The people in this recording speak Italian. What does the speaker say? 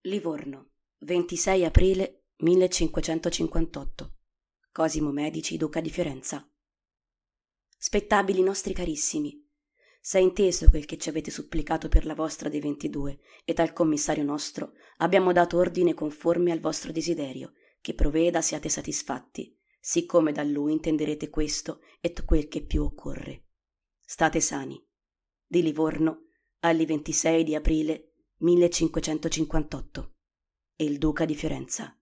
Livorno, 26 aprile 1558. Cosimo Medici, duca di Fiorenza. Spettabili nostri carissimi, s'è inteso quel che ci avete supplicato per la vostra dei 22, ed al commissario nostro abbiamo dato ordine conforme al vostro desiderio, che proveda siate satisfatti, siccome da lui intenderete questo et quel che più occorre. State sani. Di Livorno, alli 26 di aprile 1558. E il duca di Fiorenza.